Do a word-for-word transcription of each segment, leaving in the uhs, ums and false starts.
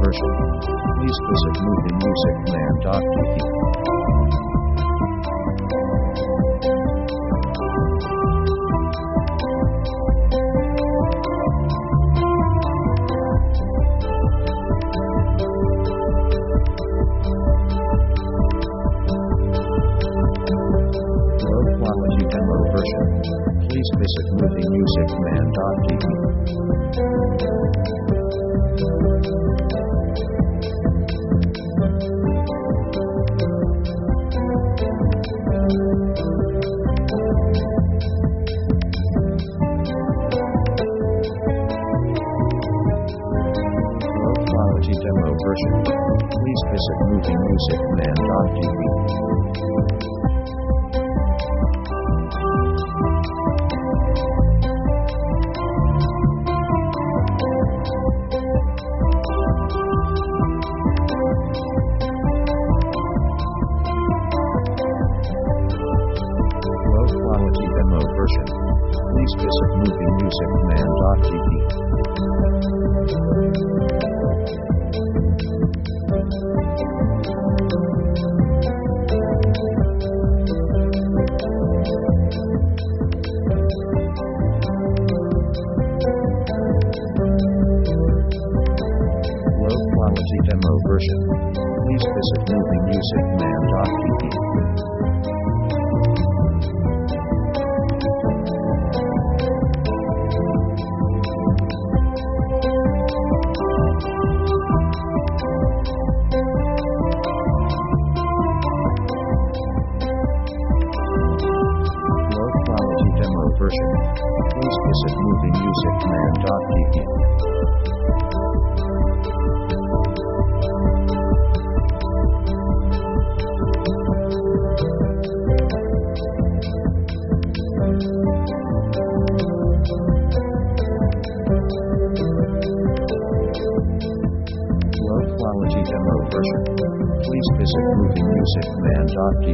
version. Please visit movie music man dot t v. Low quality demo version. Please visit movie music man dot t v. Demo version. Please visit movie music man dot t v. Low quality demo version. Please visit movie music man dot t v. Demo version. Please visit movie music man dot t v. Low quality demo version. Please visit movie music man dot t v. Quality demo version. Please visit movie music man dot t v.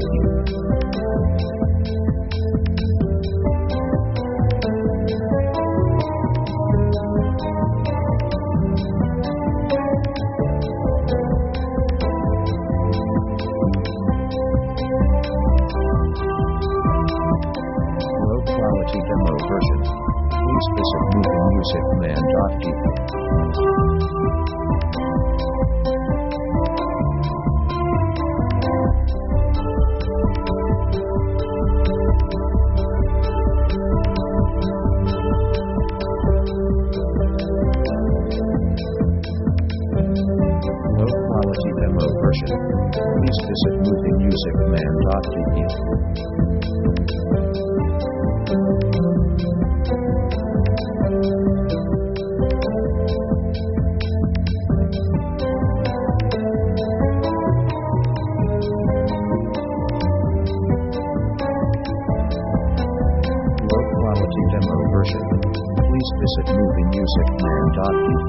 Low quality demo version. Please visit movie music man dot t v. Demo version. Please visit movie music man dot t v. Low quality demo version. Please visit movie music man dot t v.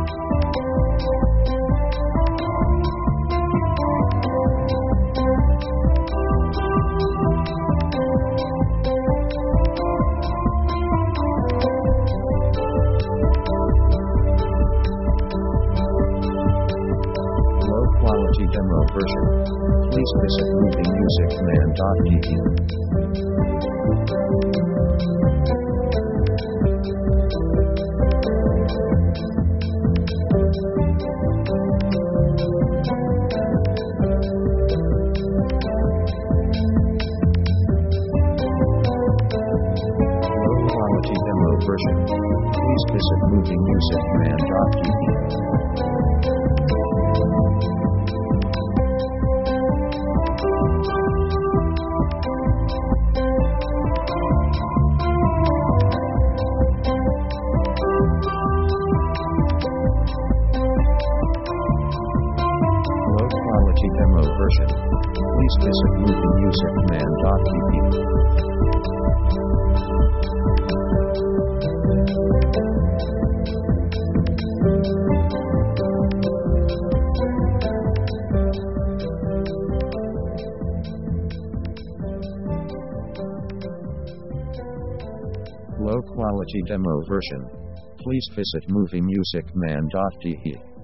Quality demo version. Please visit movie music man dot t v. Low quality demo version. Please visit movie music man dot t v. Demo version. Please visit movie music man dot t v. Low quality demo version. Please visit movie music man dot t v.